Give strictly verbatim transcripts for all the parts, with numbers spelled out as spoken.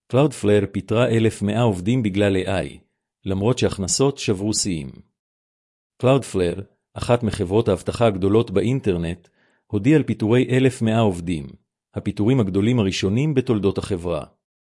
Cloudflare פיטרה אלף ומאה עובדים בגלל איי איי, למרות שהכנסות שברו שיאים. Cloudflare, אחת מחברות האבטחה הגדולות באינטרנט, הודיע על פיטורי אלף ומאה עובדים, הפיטורים הגדולים הראשונים בתולדות החברה.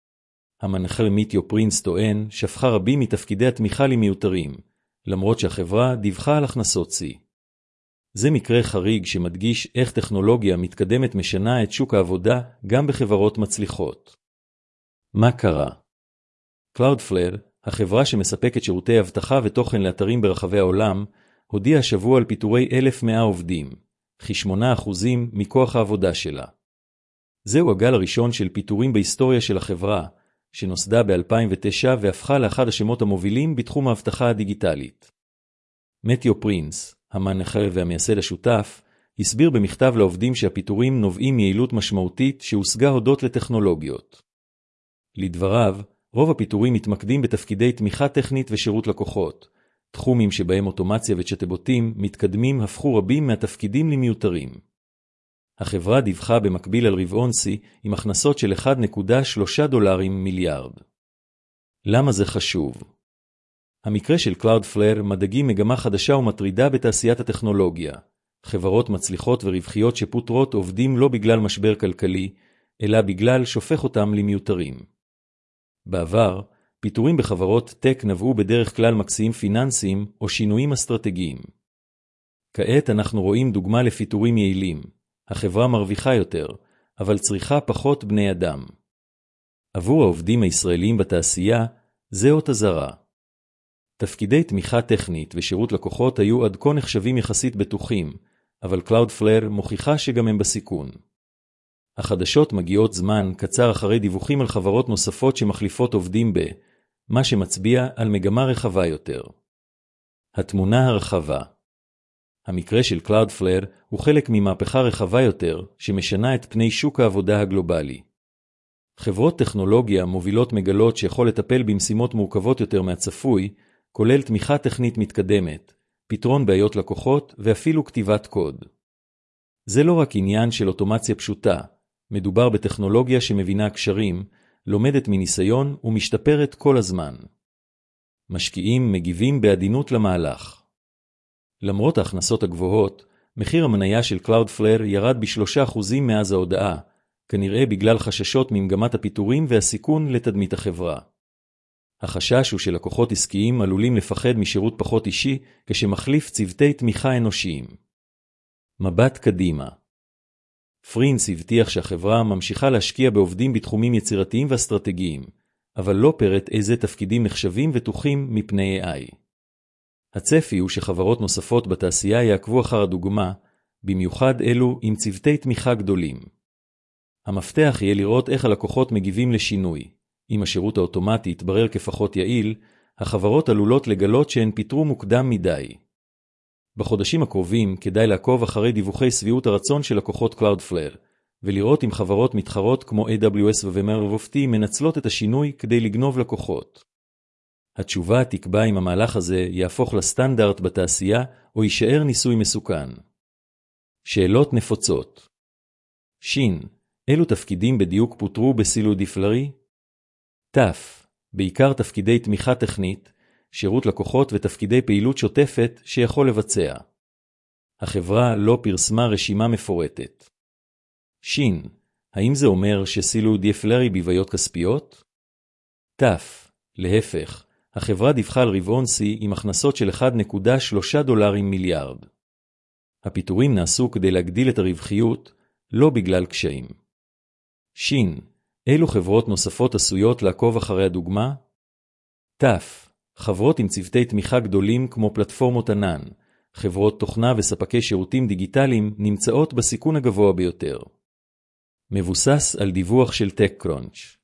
המנחה מיתיו פרינס טוען שפכה רבים מתפקידי התמיכה למיותרים, למרות שהחברה דיווחה על הכנסות שיא. זה מקרה חריג שמדגיש איך טכנולוגיה מתקדמת משנה את שוק העבודה גם בחברות מצליחות. מה קרה? Cloudflare, החברה שמספקת שירותי אבטחה ותוכן לאתרים ברחבי העולם, הודיעה השבוע על פיטורי אלף ומאה עובדים, כ-שמונה אחוז מכוח העבודה שלה. זהו הגל הראשון של פיטורים בהיסטוריה של החברה, שנוסדה ב-אלפיים ותשע והפכה לאחד השמות המובילים בתחום האבטחה הדיגיטלית. מתיו פרינס, המנחה והמייסד השותף, הסביר במכתב לעובדים שהפיטורים נובעים מיעילות משמעותית שהושגה הודות לטכנולוגיות. לדבריו, רוב הפיטורים מתמקדים בתפקידי תמיכה טכנית ושירות לקוחות, תחומים שבהם אוטומציה וצ'טבוטים מתקדמים הפכו רבים מהתפקידים למיותרים. החברה דיווחה במקביל על רבעון שיא עם הכנסות של אחד נקודה שלושה דולרים מיליארד. למה זה חשוב? המקרה של Cloudflare מדגים מגמה חדשה ומטרידה בתעשיית הטכנולוגיה. חברות מצליחות ורווחיות שפוטרות עובדים לא בגלל משבר כלכלי, אלא בגלל שופך אותם למיותרים. בעבר, פיטורים בחברות טק נבעו בדרך כלל מקסים פיננסיים או שינויים אסטרטגיים. כעת אנחנו רואים דוגמה לפיטורים יעילים. החברה מרוויחה יותר, אבל צריכה פחות בני אדם. עבור העובדים הישראלים בתעשייה, זה אות אזהרה. תפקידי תמיכה טכנית ושירות לקוחות היו עד כה נחשבים יחסית בטוחים, אבל Cloudflare מוכיחה שגם הם בסיכון. החדשות מגיעות זמן קצר אחרי דיווחים על חברות נוספות שמחליפות עובדים ב, מה שמצביע על מגמה רחבה יותר. התמונה הרחבה. המקרה של Cloudflare הוא חלק ממהפכה רחבה יותר שמשנה את פני שוק העבודה הגלובלי. חברות טכנולוגיה מובילות מגלות שיכול לטפל במשימות מורכבות יותר מהצפוי, כולל תמיכה טכנית מתקדמת, פתרון בעיות לקוחות ואפילו כתיבת קוד. זה לא רק עניין של אוטומציה פשוטה, מדובר בטכנולוגיה שמבינה קשרים, לומדת מניסיון ומשתפרת כל הזמן. משקיעים מגיבים בעדינות למהלך. למרות ההכנסות הגבוהות, מחיר המניה של Cloudflare ירד בשלושה אחוזים מאז ההודעה, כנראה בגלל חששות ממגמת הפיטורים והסיכון לתדמית החברה. החשש הוא שלקוחות עסקיים עלולים לפחד משירות פחות אישי כשמחליף צוותי תמיכה אנושיים. מבט קדימה. פרינס הבטיח שהחברה ממשיכה להשקיע בעובדים בתחומים יצירתיים ואסטרטגיים, אבל לא פרט איזה תפקידים נחשבים ותוחים מפני איי איי. הצפי הוא שחברות נוספות בתעשייה יעקבו אחר הדוגמה, במיוחד אלו עם צוותי תמיכה גדולים. המפתח יהיה לראות איך הלקוחות מגיבים לשינוי. אם השירות האוטומטי יתברר כפחות יעיל, החברות עלולות לגלות שהן פיטרו מוקדם מדי. בחודשים הקרובים כדאי לעקוב אחרי דיווחי סביעות הרצון של לקוחות Cloudflare, ולראות אם חברות מתחרות כמו איי דאבליו אס ו-Microsoft מנצלות את השינוי כדי לגנוב לקוחות. התשובה תקבע אם המהלך הזה יהפוך לסטנדרט בתעשייה או יישאר ניסוי מסוכן. שאלות נפוצות. שין, אילו תפקידים בדיוק פוטרו בסילודיפלרי? תף, בעיקר תפקידי תמיכה טכנית, שירות לקוחות ותפקידי פעילות שוטפת שיכול לבצע. החברה לא פרסמה רשימה מפורטת. שין, האם זה אומר שסילודיפלרי בבעיות כספיות? תף, להפך, החברה דיווחה על רבעון שיא עם הכנסות של אחד נקודה שלושה דולרים מיליארד. הפיטורים נעשו כדי להגדיל את הרווחיות, לא בגלל קשיים. שין, אילו חברות נוספות עשויות לעקוב אחרי הדוגמה? תף, חברות עם צוותי תמיכה גדולים כמו פלטפורמות ענן, חברות תוכנה וספקי שירותים דיגיטליים נמצאות בסיכון הגבוה ביותר. מבוסס על דיווח של TechCrunch.